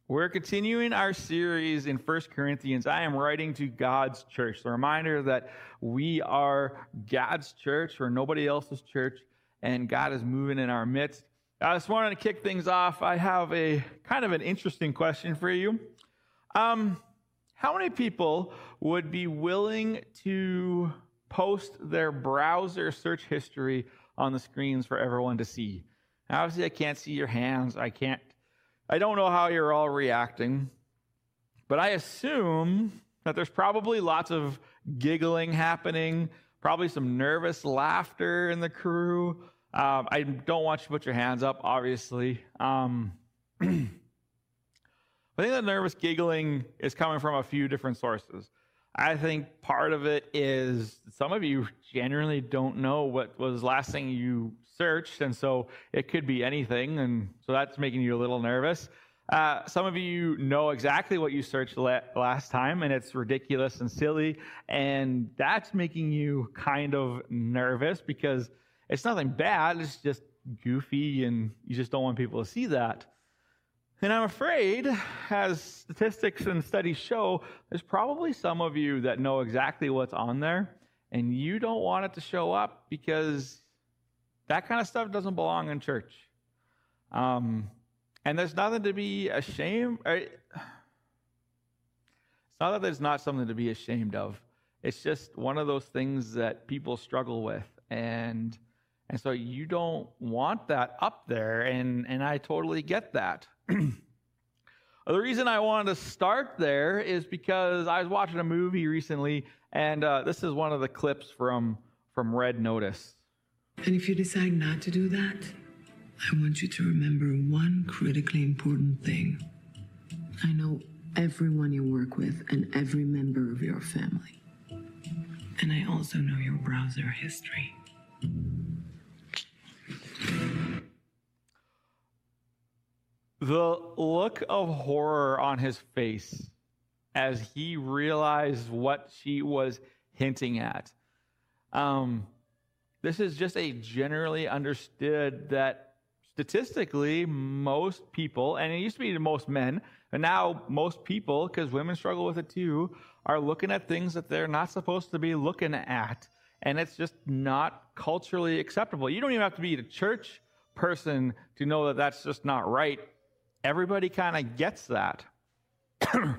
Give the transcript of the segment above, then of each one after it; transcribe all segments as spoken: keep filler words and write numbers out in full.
We're continuing our series in First Corinthians. I am writing to God's church. The reminder that we are God's church or nobody else's church, and God is moving in our midst. I just wanted to kick things off. I have a kind of an interesting question for you. Um, how many people would be willing to post their browser search history on the screens for everyone to see? Now, obviously, I can't see your hands. I can't I don't know how you're all reacting, but I assume that there's probably lots of giggling happening, probably some nervous laughter in the crew. Um, I don't want you to put your hands up, obviously. Um, I think the nervous giggling is coming from a few different sources. I think part of it is some of you genuinely don't know what was the last thing you searched, and so it could be anything, and so that's making you a little nervous. Uh, some of you know exactly what you searched la- last time, and it's ridiculous and silly, and that's making you kind of nervous because it's nothing bad, it's just goofy, and you just don't want people to see that. And I'm afraid, as statistics and studies show, there's probably some of you that know exactly what's on there, and you don't want it to show up because that kind of stuff doesn't belong in church. Um, and there's nothing to be ashamed. It's not that there's not something to be ashamed of. It's just one of those things that people struggle with, and and so you don't want that up there, and and I totally get that. The reason I wanted to start there is because I was watching a movie recently, and uh, this is one of the clips from, from Red Notice. And if you decide not to do that, I want you to remember one critically important thing. I know everyone you work with and every member of your family. And I also know your browser history. The look of horror on his face as he realized what she was hinting at. Um, this is just a generally understood that statistically most people, and it used to be most men, and now most people, because women struggle with it too, are looking at things that they're not supposed to be looking at. And it's just not culturally acceptable. You don't even have to be a church person to know that that's just not right. Everybody kind of gets that. And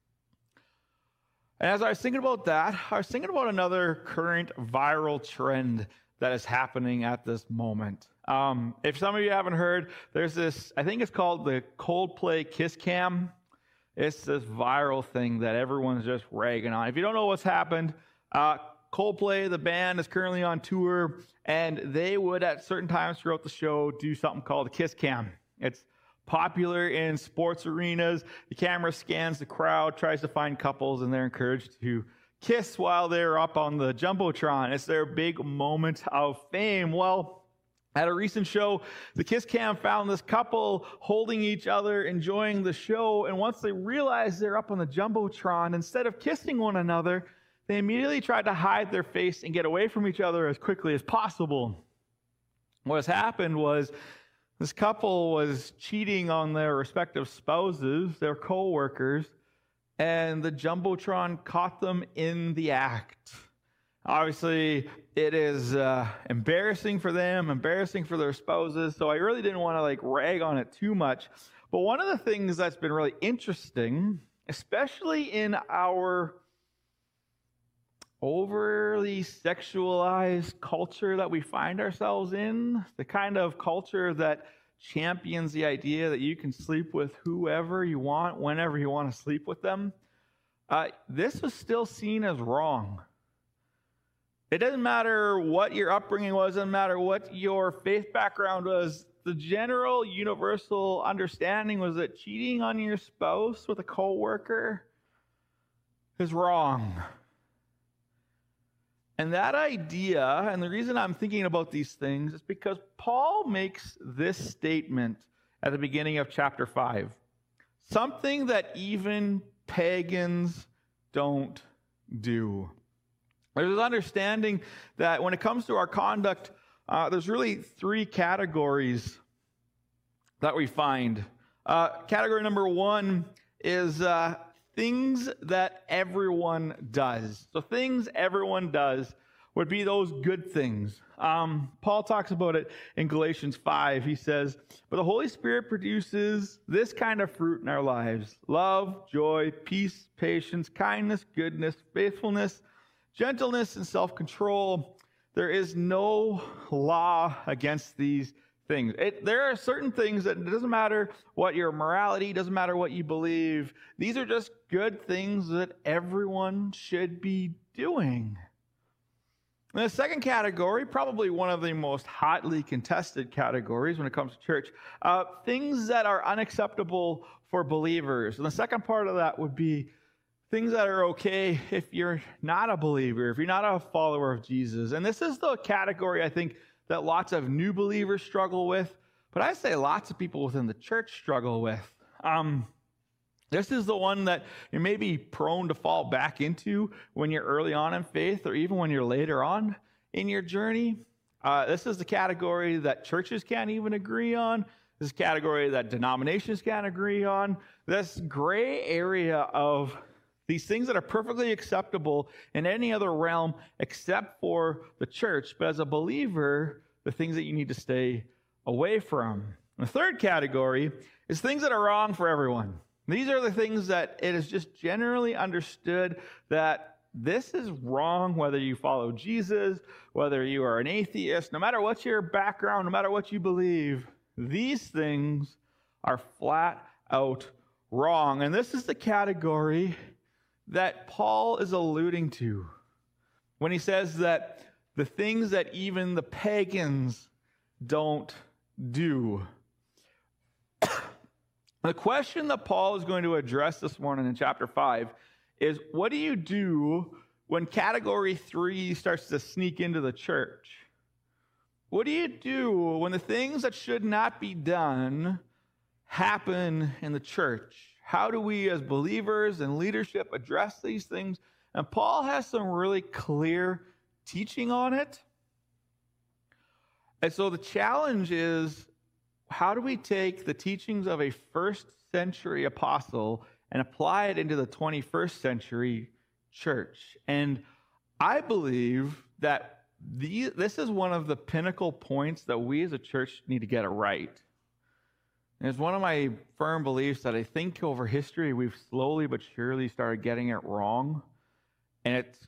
as I was thinking about that, I was thinking about another current viral trend that is happening at this moment. Um, if some of you haven't heard, there's this, I think it's called the Coldplay Kiss Cam. It's this viral thing that everyone's just ragging on. If you don't know what's happened, uh, Coldplay, the band, is currently on tour, and they would at certain times throughout the show do something called a Kiss Cam. It's popular in sports arenas. The camera scans the crowd, tries to find couples, and they're encouraged to kiss while they're up on the Jumbotron. It's their big moment of fame. Well, at a recent show, the Kiss Cam found this couple holding each other, enjoying the show, and once they realized they're up on the Jumbotron, instead of kissing one another, they immediately tried to hide their face and get away from each other as quickly as possible. What has happened was this couple was cheating on their respective spouses, their co-workers, and the Jumbotron caught them in the act. Obviously, it is uh, embarrassing for them, embarrassing for their spouses, so I really didn't want to like rag on it too much. But one of the things that's been really interesting, especially in our overly sexualized culture that we find ourselves in, the kind of culture that champions the idea that you can sleep with whoever you want, whenever you want to sleep with them, uh, this is still seen as wrong. It doesn't matter what your upbringing was, it doesn't matter what your faith background was, the general universal understanding was that cheating on your spouse with a coworker is wrong. And that idea, and the reason I'm thinking about these things is because Paul makes this statement at the beginning of chapter five. Something that even pagans don't do. There's this understanding that when it comes to our conduct, uh, there's really three categories that we find Uh, category number one is uh, things that everyone does. So things everyone does would be those good things. Um, Paul talks about it in Galatians five. He says, but the Holy Spirit produces this kind of fruit in our lives: love, joy, peace, patience, kindness, goodness, faithfulness, gentleness, and self-control. There is no law against these things. It, there are certain things that it doesn't matter what your morality, doesn't matter what you believe. These are just good things that everyone should be doing. And the second category, probably one of the most hotly contested categories when it comes to church, uh, things that are unacceptable for believers. And the second part of that would be things that are okay if you're not a believer, if you're not a follower of Jesus. And this is the category, I think, that lots of new believers struggle with, but I say lots of people within the church struggle with. Um, this is the one that you may be prone to fall back into when you're early on in faith, or even when you're later on in your journey. Uh, this is the category that churches can't even agree on. This is a category that denominations can't agree on. This gray area of these things that are perfectly acceptable in any other realm except for the church, but as a believer, the things that you need to stay away from. And the third category is things that are wrong for everyone. These are the things that it is just generally understood that this is wrong, whether you follow Jesus, whether you are an atheist, no matter what your background, no matter what you believe, these things are flat out wrong. And this is the category that Paul is alluding to when he says that the things that even the pagans don't do. The question that Paul is going to address this morning in chapter five is, what do you do when category three starts to sneak into the church? What do you do when the things that should not be done happen in the church? How do we as believers and leadership address these things? And Paul has some really clear teaching on it. And so the challenge is, how do we take the teachings of a first century apostle and apply it into the twenty-first century church? And I believe that the, this is one of the pinnacle points that we as a church need to get it right. And it's one of my firm beliefs that I think over history we've slowly but surely started getting it wrong. And it's,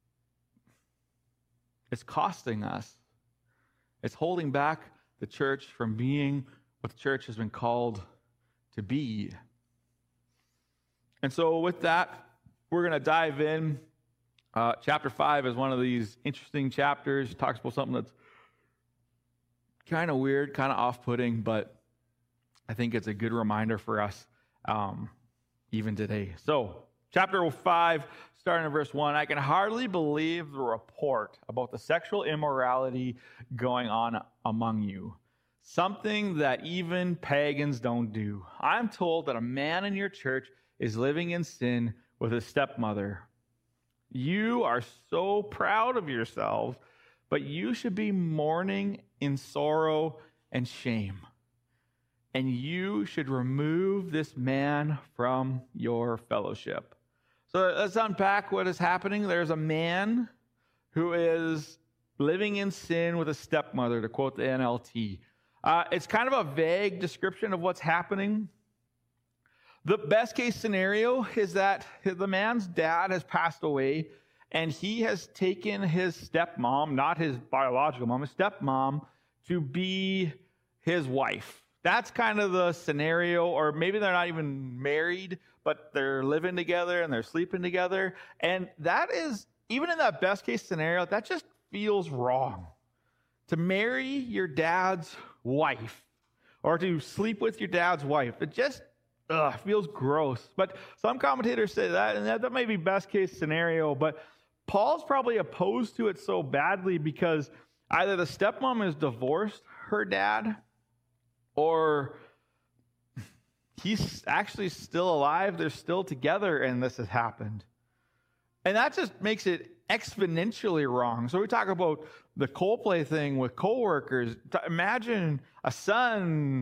it's costing us. It's holding back the church from being what the church has been called to be. And so with that, we're going to dive in. Uh, chapter five is one of these interesting chapters. It talks about something that's kind of weird, kind of off-putting, but I think it's a good reminder for us um, even today. So chapter five, starting in verse one, I can hardly believe the report about the sexual immorality going on among you, something that even pagans don't do. I'm told that a man in your church is living in sin with his stepmother. You are so proud of yourselves, but you should be mourning in sorrow and shame. And you should remove this man from your fellowship. So let's unpack what is happening. There's a man who is living in sin with a stepmother, to quote the N L T. Uh, it's kind of a vague description of what's happening. The best case scenario is that the man's dad has passed away, and he has taken his stepmom, not his biological mom, his stepmom, to be his wife. That's kind of the scenario, or maybe they're not even married, but they're living together and they're sleeping together. And that is, even in that best case scenario, that just feels wrong. To marry your dad's wife or to sleep with your dad's wife, it just ugh, feels gross. But some commentators say that, and that, that may be best case scenario, but Paul's probably opposed to it so badly because either the stepmom has divorced her dad, or he's actually still alive, they're still together, and this has happened. And that just makes it exponentially wrong. So we talk about the Coldplay thing with coworkers. Imagine a son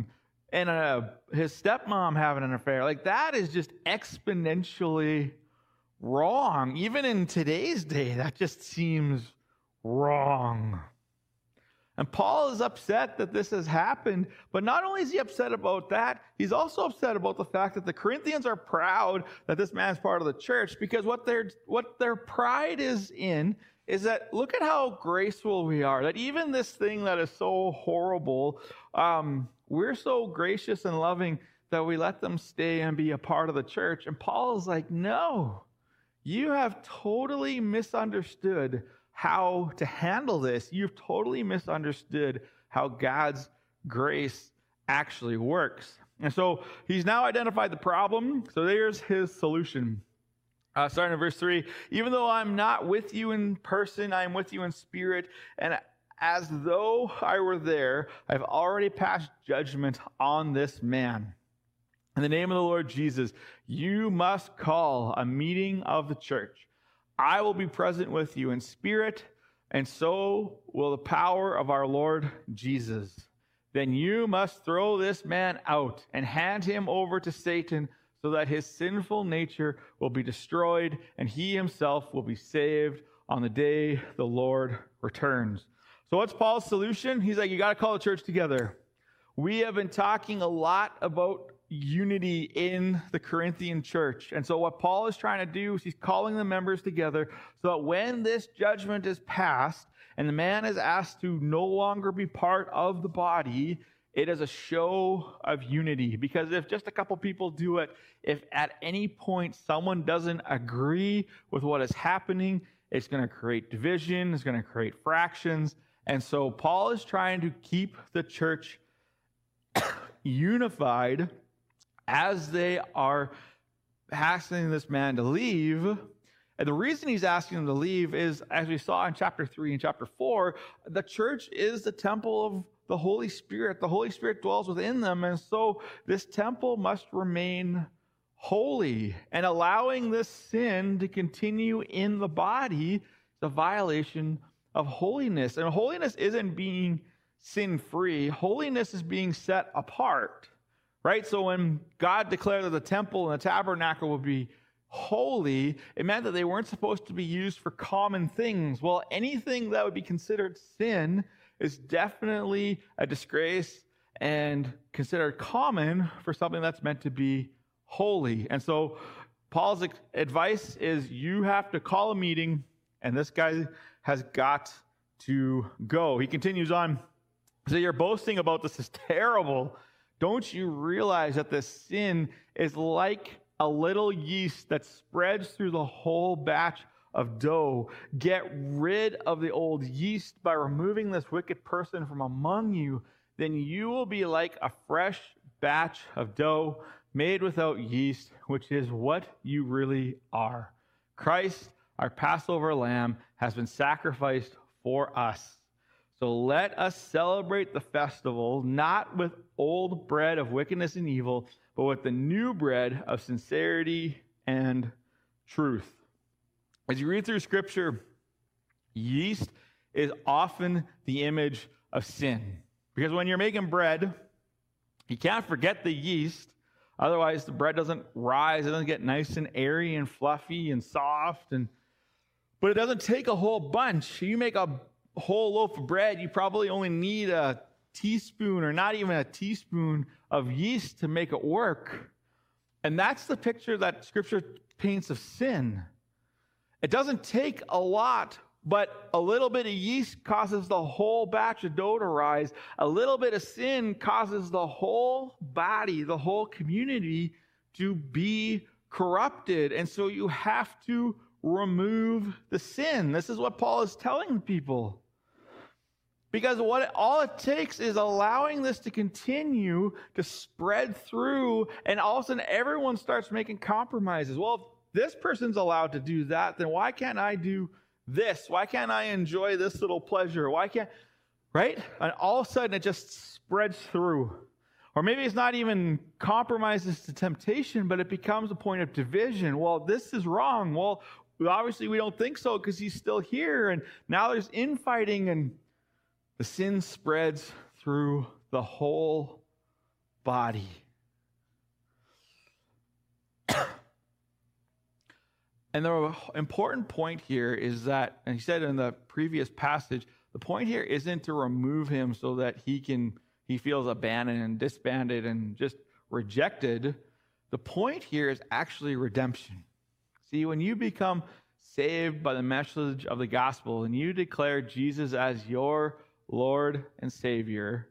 and uh, his stepmom having an affair. Like, that is just exponentially wrong. Even in today's day, that just seems wrong. And Paul is upset that this has happened, but not only is he upset about that, he's also upset about the fact that the Corinthians are proud that this man's part of the church, because what their what their pride is in is that, look at how graceful we are, that even this thing that is so horrible, um, we're so gracious and loving that we let them stay and be a part of the church. And Paul is like, no, you have totally misunderstood how to handle this. You've totally misunderstood how God's grace actually works. And so he's now identified the problem. So there's his solution. Uh, starting in verse three, even though I'm not with you in person, I am with you in spirit, and as though I were there, I've already passed judgment on this man. In the name of the Lord Jesus, you must call a meeting of the church. I will be present with you in spirit, and so will the power of our Lord Jesus. Then you must throw this man out and hand him over to Satan, so that his sinful nature will be destroyed and he himself will be saved on the day the Lord returns. So what's Paul's solution? He's like, you got to call the church together. We have been talking a lot about unity in the Corinthian church. And so what Paul is trying to do is he's calling the members together so that when this judgment is passed and the man is asked to no longer be part of the body, it is a show of unity. Because if just a couple people do it, if at any point someone doesn't agree with what is happening, it's going to create division, it's going to create fractions. And so Paul is trying to keep the church unified as they are asking this man to leave. And the reason he's asking him to leave is, as we saw in chapter three and chapter four, the church is the temple of the Holy Spirit. The Holy Spirit dwells within them, and so this temple must remain holy. And allowing this sin to continue in the body is a violation of holiness. And holiness isn't being sin-free. Holiness is being set apart, right? So when God declared that the temple and the tabernacle would be holy, it meant that they weren't supposed to be used for common things. Well, anything that would be considered sin is definitely a disgrace and considered common for something that's meant to be holy. And so Paul's advice is you have to call a meeting, and this guy has got to go. He continues on. So you're boasting about this is terrible. Don't you realize that this sin is like a little yeast that spreads through the whole batch of dough? Get rid of the old yeast by removing this wicked person from among you. Then you will be like a fresh batch of dough made without yeast, which is what you really are. Christ, our Passover lamb, has been sacrificed for us. So let us celebrate the festival, not with old bread of wickedness and evil, but with the new bread of sincerity and truth. As you read through Scripture, yeast is often the image of sin. Because when you're making bread, you can't forget the yeast. Otherwise, the bread doesn't rise. It doesn't get nice and airy and fluffy and soft. And But it doesn't take a whole bunch. You make a whole loaf of bread, you probably only need a teaspoon or not even a teaspoon of yeast to make it work. And that's the picture that Scripture paints of sin. It doesn't take a lot, but a little bit of yeast causes the whole batch of dough to rise. A little bit of sin causes the whole body, the whole community to be corrupted. And so you have to remove the sin. This is what Paul is telling people. Because what it, all it takes is allowing this to continue to spread through, and all of a sudden everyone starts making compromises. Well, if this person's allowed to do that, then why can't I do this? Why can't I enjoy this little pleasure? Why can't, right? And all of a sudden it just spreads through. Or maybe it's not even compromises to temptation, but it becomes a point of division. Well, this is wrong. Well, obviously we don't think so because he's still here, and now there's infighting, and the sin spreads through the whole body. And the important point here is that, and he said in the previous passage, the point here isn't to remove him so that he can he feels abandoned and disbanded and just rejected. The point here is actually redemption. See, when you become saved by the message of the gospel and you declare Jesus as your Lord and Savior,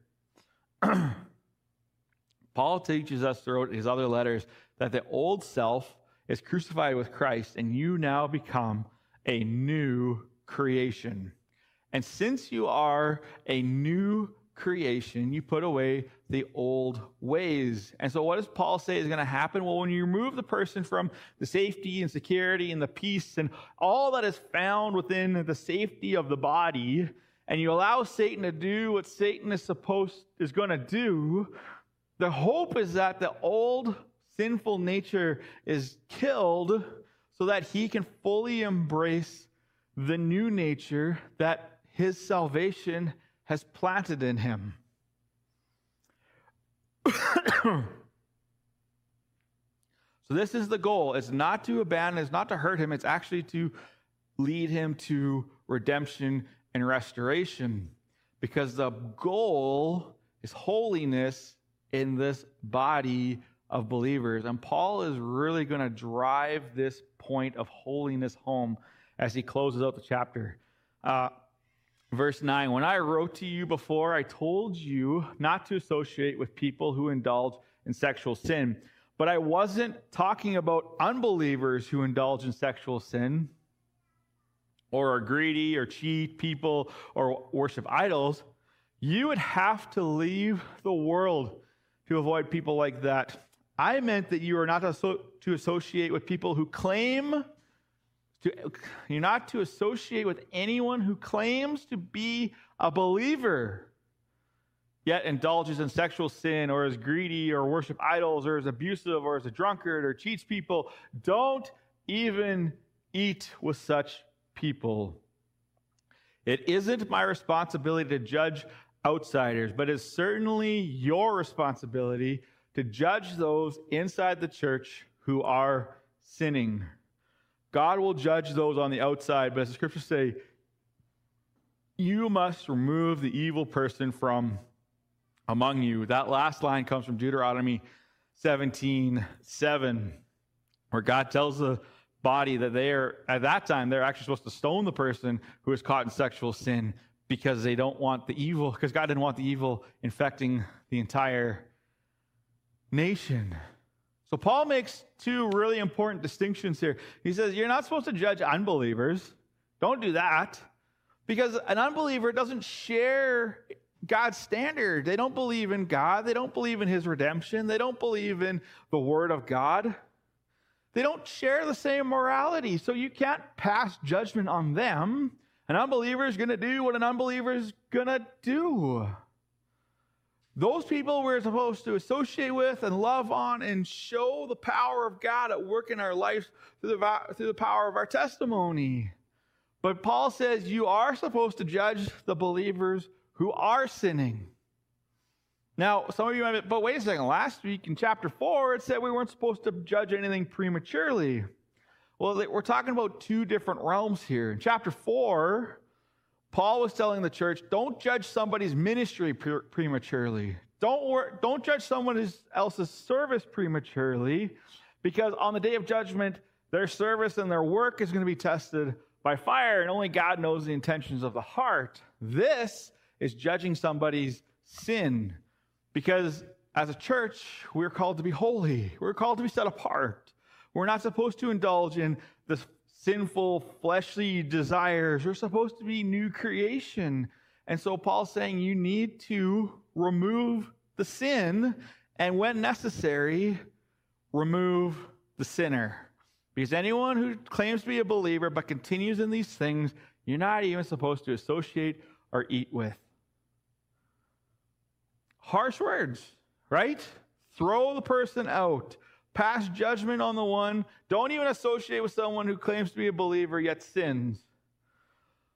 Paul teaches us throughout his other letters that the old self is crucified with Christ and you now become a new creation. And since you are a new creation, you put away the old ways. And so what does Paul say is going to happen? Well, when you remove the person from the safety and security and the peace and all that is found within the safety of the body, and you allow Satan to do what Satan is supposed is going to do, the hope is that the old sinful nature is killed so that he can fully embrace the new nature that his salvation has planted in him. So this is the goal. It's not to abandon, it's not to hurt him, it's actually to lead him to redemption and restoration. Because the goal is holiness in this body of believers. And Paul is really going to drive this point of holiness home as he closes out the chapter. Uh, Verse nine, when I wrote to you before, I told you not to associate with people who indulge in sexual sin. But I wasn't talking about unbelievers who indulge in sexual sin or are greedy or cheat people or worship idols. You would have to leave the world to avoid people like that. I meant that you are not to, to associate with people who claim To, you're not to associate with anyone who claims to be a believer, yet indulges in sexual sin or is greedy or worship idols or is abusive or is a drunkard or cheats people. Don't even eat with such people. It isn't my responsibility to judge outsiders, but it's certainly your responsibility to judge those inside the church who are sinning. God will judge those on the outside, but as the scriptures say, you must remove the evil person from among you. That last line comes from Deuteronomy seventeen seven, where God tells the body that they are, at that time, they're actually supposed to stone the person who is caught in sexual sin because they don't want the evil, because God didn't want the evil infecting the entire nation. So Paul makes two really important distinctions here. He says, you're not supposed to judge unbelievers. Don't do that. Because an unbeliever doesn't share God's standard. They don't believe in God. They don't believe in his redemption. They don't believe in the word of God. They don't share the same morality. So you can't pass judgment on them. An unbeliever is going to do what an unbeliever is going to do. Those people we're supposed to associate with and love on and show the power of God at work in our lives through the, through the power of our testimony. But Paul says you are supposed to judge the believers who are sinning. Now, some of you might be, but wait a second, last week in chapter four, it said we weren't supposed to judge anything prematurely. Well, we're talking about two different realms here. In chapter four, Paul was telling the church, don't judge somebody's ministry pre- prematurely. Don't, wor- don't judge someone else's service prematurely, because on the day of judgment, their service and their work is going to be tested by fire, and only God knows the intentions of the heart. This is judging somebody's sin, because as a church, we're called to be holy. We're called to be set apart. We're not supposed to indulge in this sinful, fleshly desires. We're supposed to be new creation. And so Paul's saying you need to remove the sin, and when necessary, remove the sinner. Because anyone who claims to be a believer but continues in these things, you're not even supposed to associate or eat with. Harsh words, right? Throw the person out. Pass judgment on the one. Don't even associate with someone who claims to be a believer yet sins.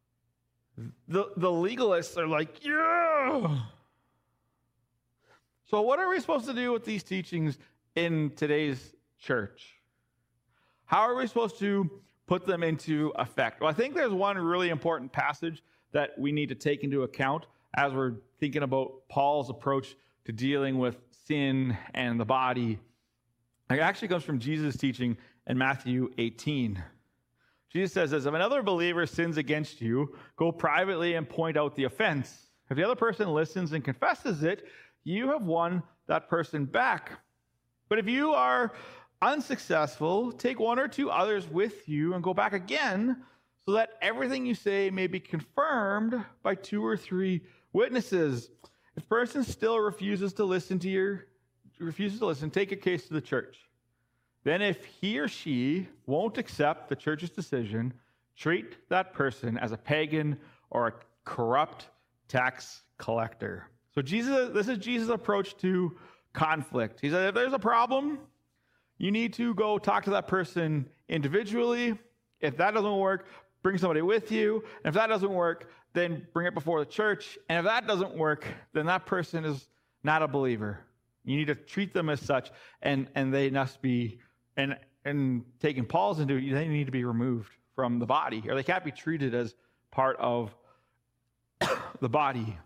The, the legalists are like, yeah. So what are we supposed to do with these teachings in today's church? How are we supposed to put them into effect? Well, I think there's one really important passage that we need to take into account as we're thinking about Paul's approach to dealing with sin and the body. It actually comes from Jesus' teaching in Matthew eighteen. Jesus says this, if another believer sins against you, go privately and point out the offense. If the other person listens and confesses it, you have won that person back. But if you are unsuccessful, take one or two others with you and go back again, so that everything you say may be confirmed by two or three witnesses. If a person still refuses to listen to your refuses to listen, take a case to the church. Then if he or she won't accept the church's decision, treat that person as a pagan or a corrupt tax collector. So Jesus, this is Jesus' approach to conflict. He said, if there's a problem, you need to go talk to that person individually. If that doesn't work, bring somebody with you. And if that doesn't work, then bring it before the church. And if that doesn't work, then that person is not a believer. You need to treat them as such, and, and they must be, and, and taking Paul's into it, they need to be removed from the body, or they can't be treated as part of the body.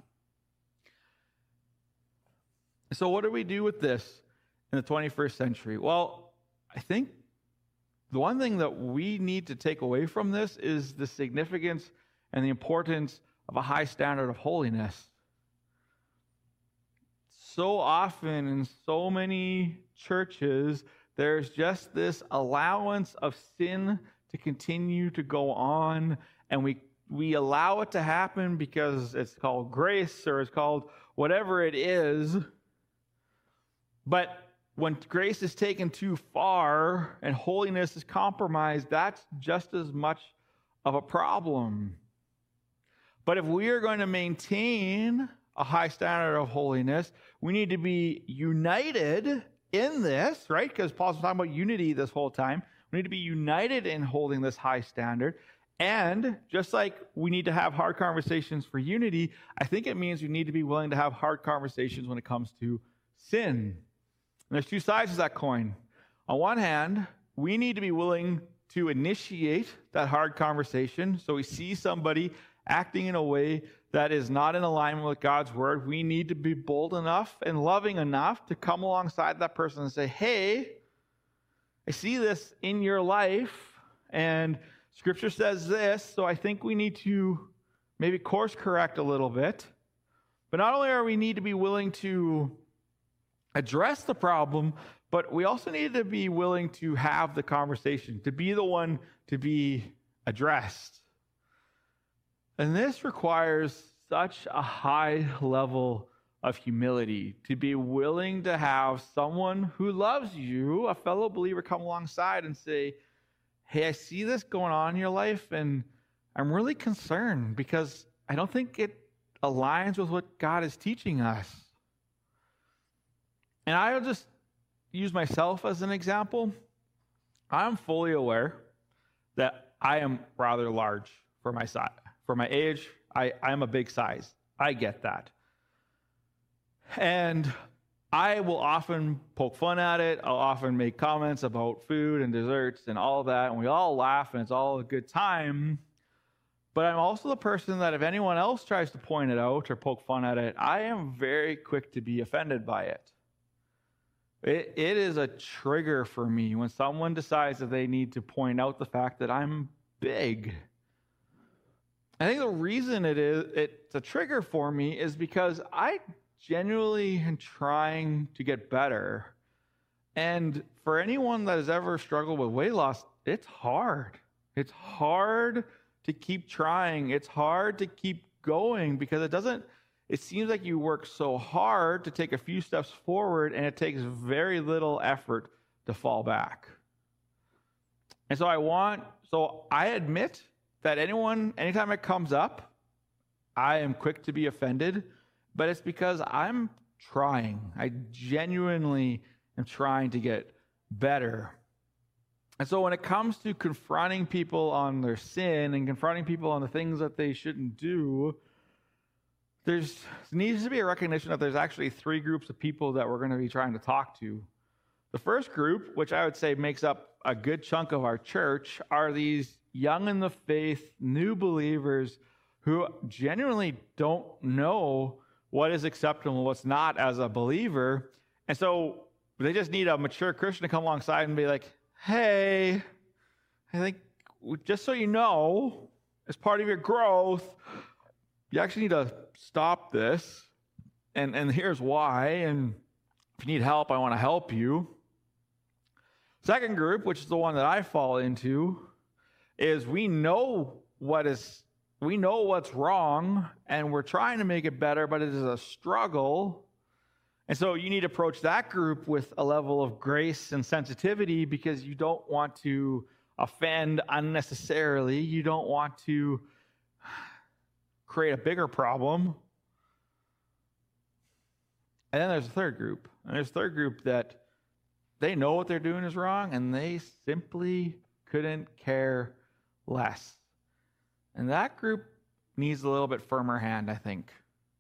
So what do we do with this in the twenty-first century? Well, I think the one thing that we need to take away from this is the significance and the importance of a high standard of holiness. So often in so many churches, there's just this allowance of sin to continue to go on, and we we allow it to happen because it's called grace or it's called whatever it is. But when grace is taken too far and holiness is compromised, that's just as much of a problem. But if we are going to maintain a high standard of holiness, we need to be united in this, right? Because Paul's talking about unity this whole time. We need to be united in holding this high standard. And just like we need to have hard conversations for unity, I think it means we need to be willing to have hard conversations when it comes to sin. And there's two sides to that coin. On one hand, we need to be willing to initiate that hard conversation. So we see somebody acting in a way that is not in alignment with God's word. We need to be bold enough and loving enough to come alongside that person and say, hey, I see this in your life, and Scripture says this, so I think we need to maybe course correct a little bit. But not only are we need to be willing to address the problem, but we also need to be willing to have the conversation, to be the one to be addressed. And this requires such a high level of humility, to be willing to have someone who loves you, a fellow believer, come alongside and say, hey, I see this going on in your life, and I'm really concerned because I don't think it aligns with what God is teaching us. And I'll just use myself as an example. I'm fully aware that I am rather large for my size. For my age, I, I'm a big size. I get that. And I will often poke fun at it. I'll often make comments about food and desserts and all of that, and we all laugh, and it's all a good time. But I'm also the person that if anyone else tries to point it out or poke fun at it, I am very quick to be offended by it. It, it is a trigger for me when someone decides that they need to point out the fact that I'm big. I think the reason it is it's a trigger for me is because I genuinely am trying to get better. And for anyone that has ever struggled with weight loss, it's hard. It's hard to keep trying. It's hard to keep going because it doesn't, it seems like you work so hard to take a few steps forward, and it takes very little effort to fall back. And so I want, so I admit that anyone, anytime it comes up, I am quick to be offended, but it's because I'm trying. I genuinely am trying to get better. And so when it comes to confronting people on their sin and confronting people on the things that they shouldn't do, there's needs to be a recognition that there's actually three groups of people that we're going to be trying to talk to. The first group, which I would say makes up a good chunk of our church, are these young in the faith, new believers who genuinely don't know what is acceptable and what's not as a believer. And so they just need a mature Christian to come alongside and be like, hey, I think just so you know, as part of your growth, you actually need to stop this. And, and here's why. And if you need help, I want to help you. Second group, which is the one that I fall into, is we know what is we know what's wrong and we're trying to make it better, but it is a struggle. And so you need to approach that group with a level of grace and sensitivity because you don't want to offend unnecessarily. You don't want to create a bigger problem. And then there's a third group. And there's a third group that they know what they're doing is wrong and they simply couldn't care less. And that group needs a little bit firmer hand, I think.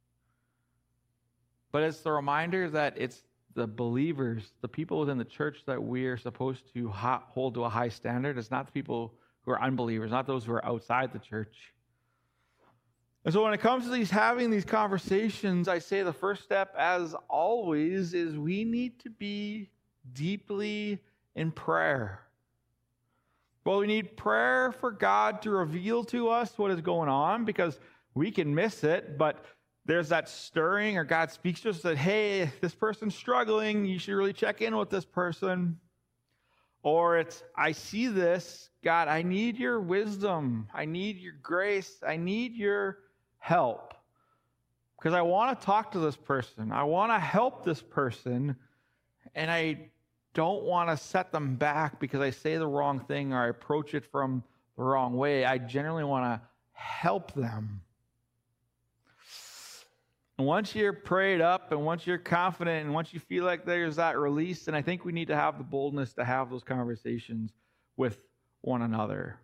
But it's the reminder that it's the believers, the people within the church that we are supposed to hold to a high standard. It's not the people who are unbelievers, not those who are outside the church. And so when it comes to these having these conversations, I say the first step, as always, is we need to be deeply in prayer. Well, we need prayer for God to reveal to us what is going on because we can miss it, but there's that stirring or God speaks to us that, hey, this person's struggling. You should really check in with this person. Or it's, I see this. God, I need your wisdom. I need your grace. I need your help because I want to talk to this person. I want to help this person, and I don't want to set them back because I say the wrong thing or I approach it from the wrong way. I generally want to help them. And once you're prayed up and once you're confident and once you feel like there's that release, then I think we need to have the boldness to have those conversations with one another.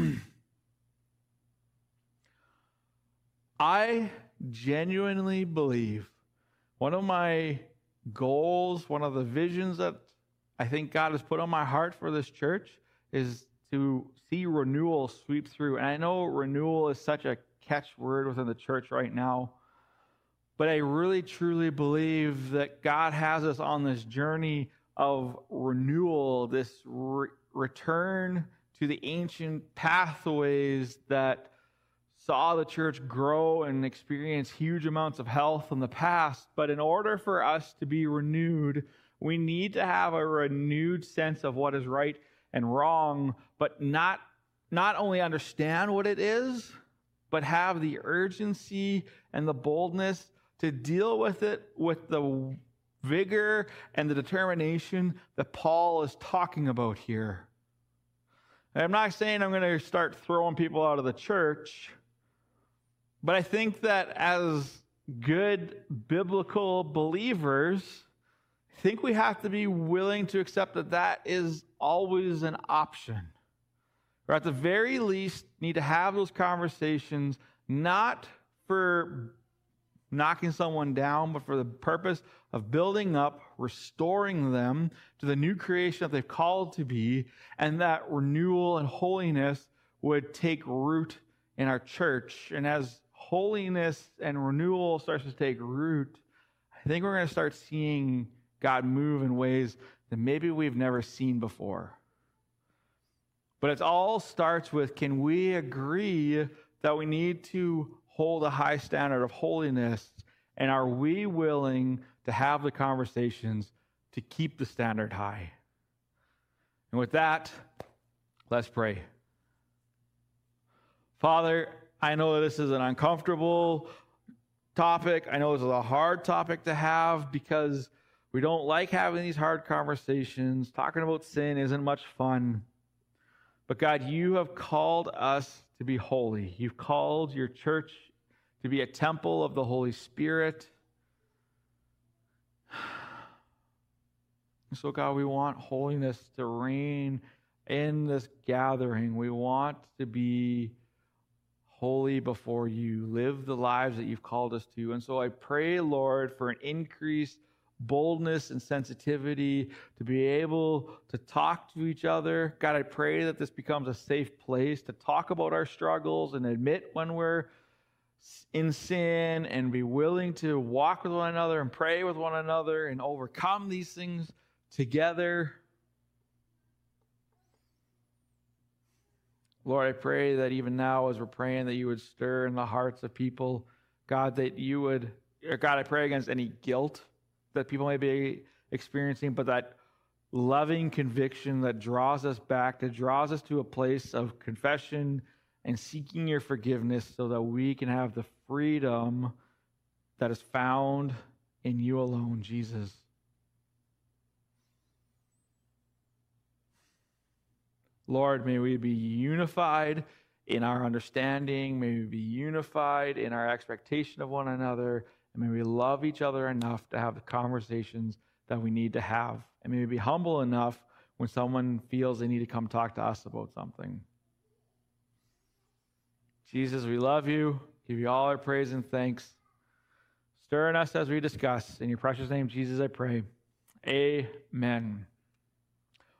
I genuinely believe one of my goals, one of the visions that I think God has put on my heart for this church is to see renewal sweep through. And I know renewal is such a catchword within the church right now, but I really truly believe that God has us on this journey of renewal, this re- return to the ancient pathways that saw the church grow and experience huge amounts of health in the past. But in order for us to be renewed, we need to have a renewed sense of what is right and wrong, but not, not only understand what it is, but have the urgency and the boldness to deal with it with the vigor and the determination that Paul is talking about here. And I'm not saying I'm going to start throwing people out of the church, but I think that as good biblical believers, I think we have to be willing to accept that that is always an option. Or at the very least, need to have those conversations, not for knocking someone down, but for the purpose of building up, restoring them to the new creation that they've called to be, and that renewal and holiness would take root in our church. And as holiness and renewal starts to take root, I think we're going to start seeing God move in ways that maybe we've never seen before. But it all starts with, can we agree that we need to hold a high standard of holiness, and are we willing to have the conversations to keep the standard high? And with that, let's pray. Father, I know that this is an uncomfortable topic. I know this is a hard topic to have because we don't like having these hard conversations. Talking about sin isn't much fun. But God, you have called us to be holy. You've called your church to be a temple of the Holy Spirit. So God, we want holiness to reign in this gathering. We want to be holy before you, live the lives that you've called us to. And so I pray, Lord, for an increased boldness and sensitivity to be able to talk to each other. God, I pray that this becomes a safe place to talk about our struggles and admit when we're in sin, and be willing to walk with one another and pray with one another and overcome these things together. Lord, I pray that even now as we're praying that you would stir in the hearts of people, God, that you would, God, I pray against any guilt that people may be experiencing, but that loving conviction that draws us back, that draws us to a place of confession and seeking your forgiveness so that we can have the freedom that is found in you alone, Jesus. Lord, may we be unified in our understanding. May we be unified in our expectation of one another. And may we love each other enough to have the conversations that we need to have. And may we be humble enough when someone feels they need to come talk to us about something. Jesus, we love you. Give you all our praise and thanks. Stir in us as we discuss. In your precious name, Jesus, I pray. Amen.